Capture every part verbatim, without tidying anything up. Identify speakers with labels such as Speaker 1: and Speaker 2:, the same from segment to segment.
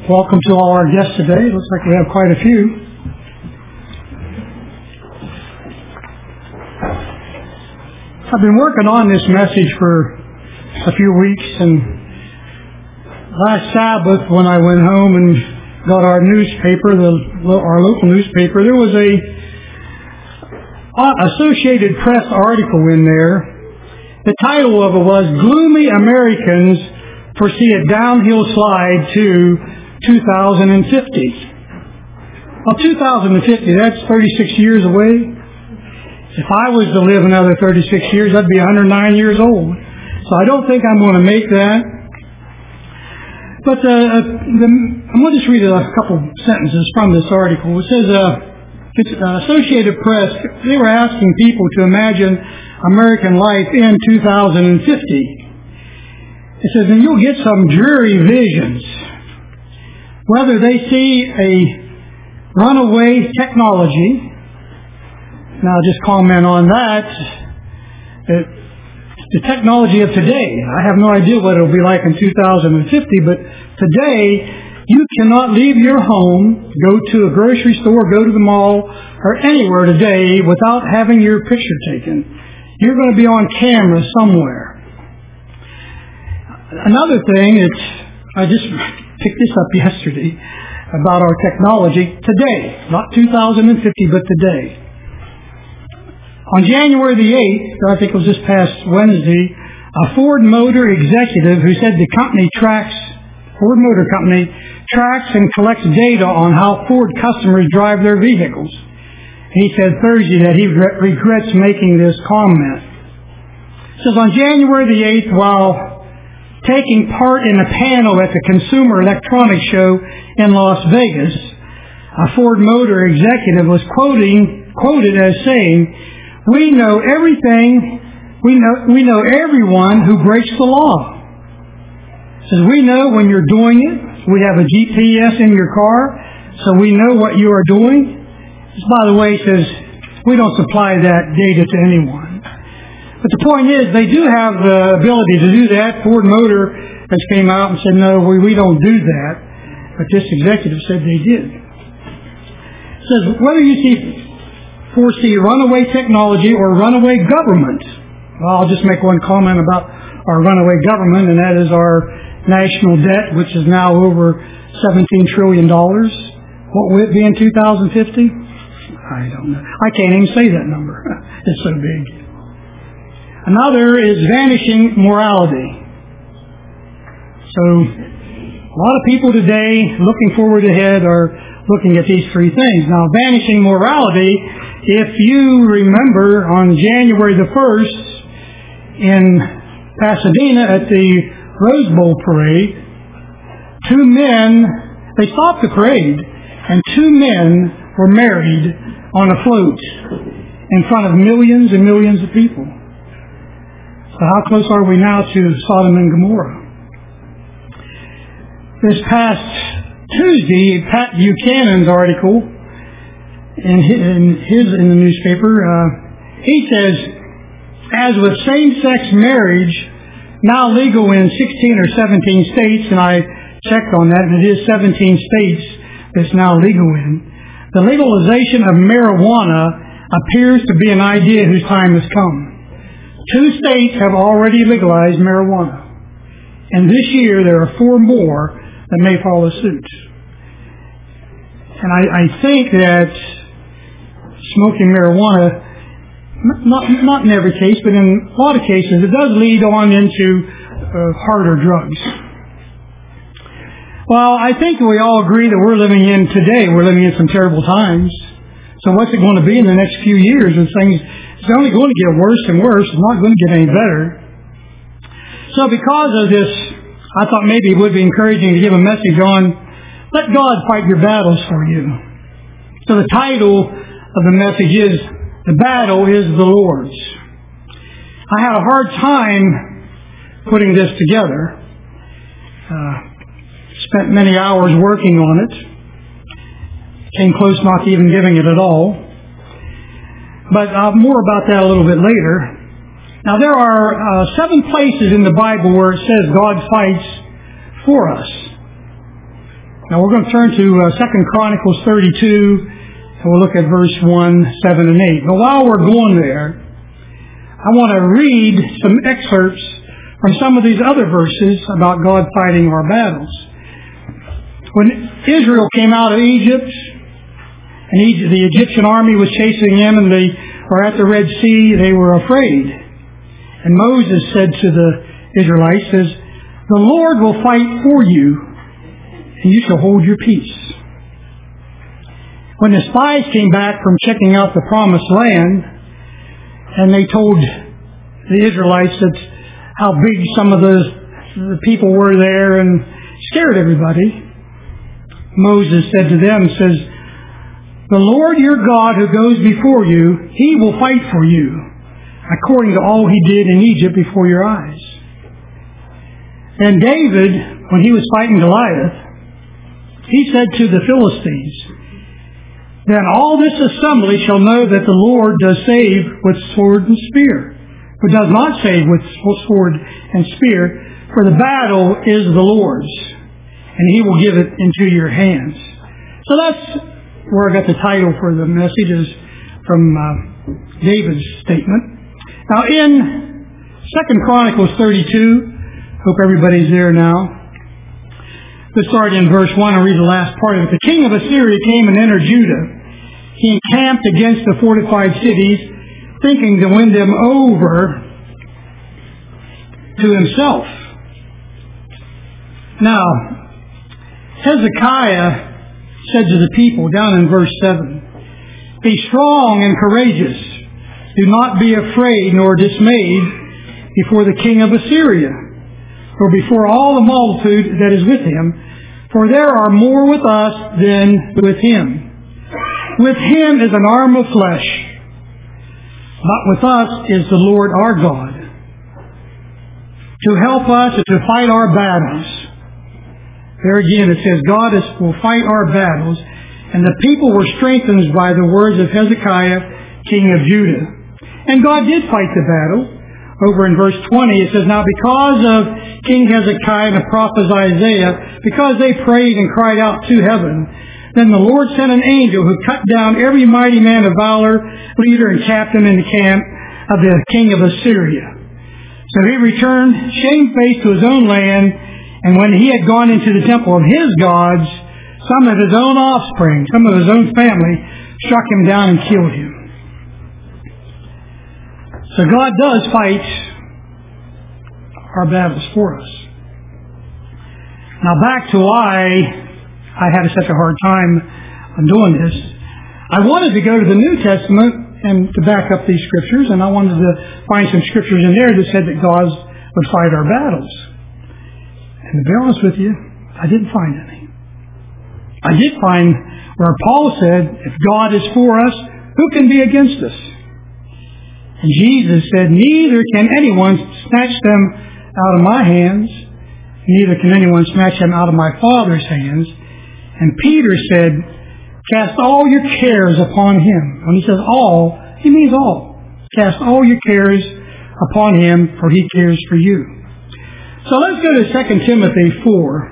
Speaker 1: Welcome to all our guests today. Looks like we have quite a few. I've been working on this message for a few weeks, and last Sabbath when I went home and got our newspaper, the, our local newspaper, there was a Associated Press article in there. The title of it was "Gloomy Americans Foresee a Downhill Slide to two thousand fifty. Well, two thousand fifty, that's thirty-six years away. If I was to live another thirty-six years, I'd be one hundred nine years old. So I don't think I'm going to make that. But uh, the, I'm going to just read a couple sentences from this article. It says, uh, it's, uh, Associated Press, they were asking people to imagine American life in two thousand fifty. It says, and you'll get some dreary visions. Whether they see a runaway technology, now just comment on that, it, the technology of today, I have no idea what it will be like in two thousand fifty, but today you cannot leave your home, go to a grocery store, go to the mall, or anywhere today without having your picture taken. You're going to be on camera somewhere. Another thing, it's, I just picked this up yesterday about our technology today, not two thousand fifty, but today. On January the eighth, I think it was this past Wednesday, a Ford Motor executive who said the company tracks, Ford Motor Company, tracks and collects data on how Ford customers drive their vehicles. He said Thursday that he regrets making this comment. It says on January the eighth, while taking part in a panel at the Consumer Electronics Show in Las Vegas, a Ford Motor executive was quoting, quoted as saying, "We know everything, we know, we know everyone who breaks the law." It says, we know when you're doing it. We have a G P S in your car, so we know what you are doing. This, by the way, says, we don't supply that data to anyone. But the point is, they do have the ability to do that. Ford Motor has came out and said, no, we, we don't do that. But this executive said they did. It says, whether you see, foresee runaway technology or runaway government. Well, I'll just make one comment about our runaway government, and that is our national debt, which is now over seventeen trillion dollars. What will it be in two thousand fifty? I don't know. I can't even say that number. It's so big. Another is vanishing morality. So, a lot of people today, looking forward ahead, are looking at these three things. Now, vanishing morality, if you remember on January the first in Pasadena at the Rose Bowl parade, two men, they stopped the parade, and two men were married on a float in front of millions and millions of people. So how close are we now to Sodom and Gomorrah? This past Tuesday, Pat Buchanan's article in his, in, his, in the newspaper, uh, he says, as with same-sex marriage now legal in sixteen or seventeen states, and I checked on that, and it is seventeen states that's now legal in, the legalization of marijuana appears to be an idea whose time has come. Two states have already legalized marijuana. And this year there are four more that may follow suit. And I, I think that smoking marijuana, not, not in every case, but in a lot of cases, it does lead on into uh, harder drugs. Well, I think we all agree that we're living in today, we're living in some terrible times. So what's it going to be in the next few years? And things, it's only going to get worse and worse. It's not going to get any better. So because of this, I thought maybe it would be encouraging to give a message on, let God fight your battles for you. So the title of the message is, The Battle is the Lord's. I had a hard time putting this together. Uh, spent many hours working on it. Came close not to even giving it at all. But uh, more about that a little bit later. Now there are uh, seven places in the Bible where it says God fights for us. Now we're going to turn to uh, Second Chronicles thirty-two, and we'll look at verse one, seven, and eight. But while we're going there, I want to read some excerpts from some of these other verses about God fighting our battles. When Israel came out of Egypt, and Egypt, the Egyptian army was chasing them, and they were at the Red Sea, they were afraid. And Moses said to the Israelites, says, "The Lord will fight for you, and you shall hold your peace." When the spies came back from checking out the promised land, and they told the Israelites that how big some of the, the people were there and scared everybody, Moses said to them, says, "The Lord your God who goes before you, He will fight for you, according to all He did in Egypt before your eyes." And David, when he was fighting Goliath, he said to the Philistines, "Then all this assembly shall know that the Lord does save with sword and spear, but does not save with sword and spear, for the battle is the Lord's, and He will give it into your hands." So that's where I got the title for the messages from uh, David's statement. Now in Second Chronicles thirty-two, hope everybody's there now. Let's start in verse one and read the last part of it. "The king of Assyria came and entered Judah. He encamped against the fortified cities, thinking to win them over to himself." Now, Hezekiah said to the people, down in verse seven, "Be strong and courageous. Do not be afraid nor dismayed before the king of Assyria, or before all the multitude that is with him, for there are more with us than with him. With him is an arm of flesh, but with us is the Lord our God, to help us and to fight our battles." There again it says, God is, will fight our battles. And the people were strengthened by the words of Hezekiah, king of Judah. And God did fight the battle. Over in verse twenty it says, "Now because of King Hezekiah and the prophet Isaiah, because they prayed and cried out to heaven, then the Lord sent an angel who cut down every mighty man of valor, leader and captain in the camp of the king of Assyria. So he returned shamefaced to his own land, and when he had gone into the temple of his gods, some of his own offspring, some of his own family, struck him down and killed him." So God does fight our battles for us. Now back to why I had such a hard time on doing this. I wanted to go to the New Testament and to back up these scriptures, and I wanted to find some scriptures in there that said that God would fight our battles. And to be honest with you, I didn't find any. I did find where Paul said, "If God is for us, who can be against us?" And Jesus said, "Neither can anyone snatch them out of my hands, neither can anyone snatch them out of my Father's hands." And Peter said, "Cast all your cares upon Him." When he says all, he means all. "Cast all your cares upon Him, for He cares for you." So let's go to Second Timothy four.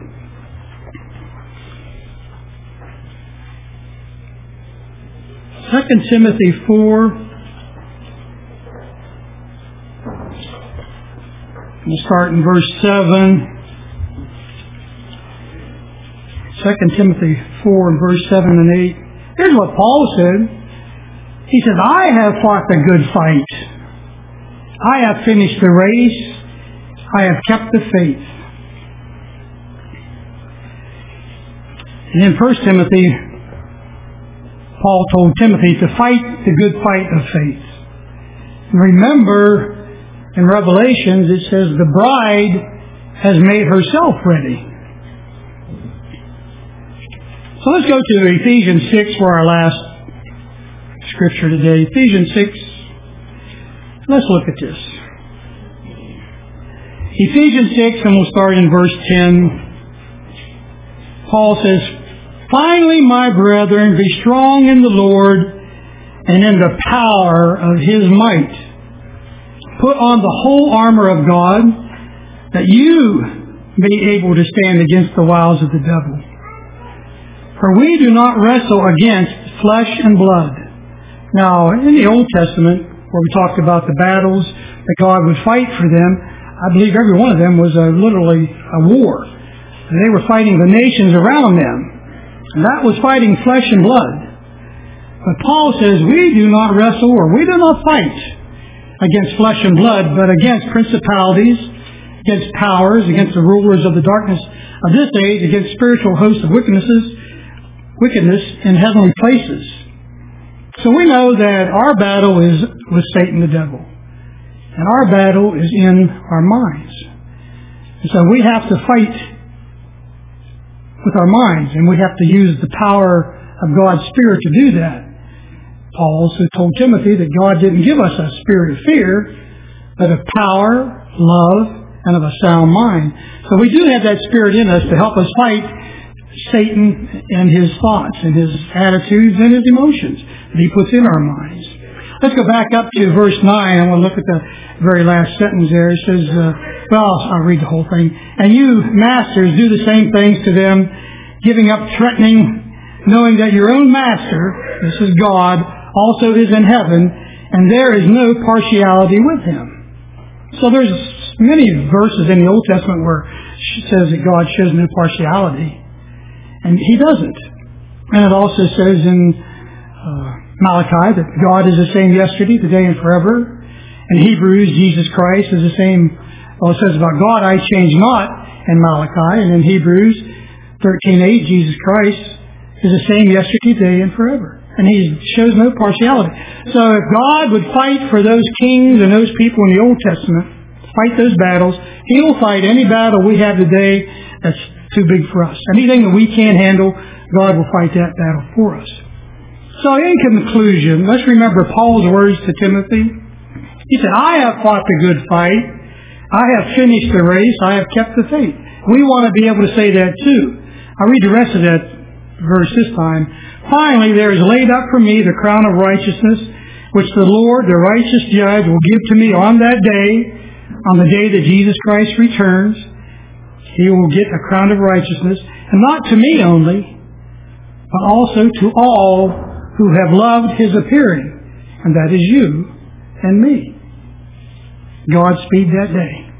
Speaker 1: Second Timothy four. We'll start in verse seven. Second Timothy four and verse seven and eight. Here's what Paul said. He said, "I have fought the good fight. I have finished the race. I have kept the faith." And in First Timothy, Paul told Timothy to fight the good fight of faith. And remember, in Revelations it says the bride has made herself ready. So let's go to Ephesians six for our last scripture today. Ephesians six. Let's look at this. Ephesians six, and we'll start in verse ten. Paul says, "Finally, my brethren, be strong in the Lord and in the power of His might. Put on the whole armor of God, that you be able to stand against the wiles of the devil. For we do not wrestle against flesh and blood. Now, in the Old Testament, where we talked about the battles that God would fight for them, I believe every one of them was a, literally a war. And they were fighting the nations around them. And that was fighting flesh and blood. But Paul says, we do not wrestle or we do not fight against flesh and blood, but against principalities, against powers, against the rulers of the darkness of this age, against spiritual hosts of wickednesses, wickedness in heavenly places. So we know that our battle is with Satan the devil. And our battle is in our minds. And so we have to fight with our minds, and we have to use the power of God's Spirit to do that. Paul also told Timothy that God didn't give us a spirit of fear, but of power, love, and of a sound mind. So we do have that Spirit in us to help us fight Satan and his thoughts and his attitudes and his emotions that he puts in our minds. Let's go back up to verse nine, and we'll look at the very last sentence there. It says, uh, well, I'll read the whole thing. And you, masters, do the same things to them, giving up threatening, knowing that your own master, this is God, also is in heaven, and there is no partiality with him. So there's many verses in the Old Testament where it says that God shows no partiality. And he doesn't. And it also says in uh, Malachi that God is the same yesterday, today, and forever. In Hebrews, Jesus Christ is the same. Well, it says about God, I change not, in Malachi. And in Hebrews thirteen eight, Jesus Christ is the same yesterday, today, and forever. And he shows no partiality. So if God would fight for those kings and those people in the Old Testament, fight those battles, he will fight any battle we have today that's too big for us. Anything that we can't handle, God will fight that battle for us. So in conclusion, let's remember Paul's words to Timothy. He said, I have fought the good fight. I have finished the race. I have kept the faith. We want to be able to say that too. I'll read the rest of that verse this time. Finally, there is laid up for me the crown of righteousness, which the Lord, the righteous judge, will give to me on that day, on the day that Jesus Christ returns. He will get a crown of righteousness, and not to me only, but also to all who have loved his appearing, and that is you and me. Godspeed that day.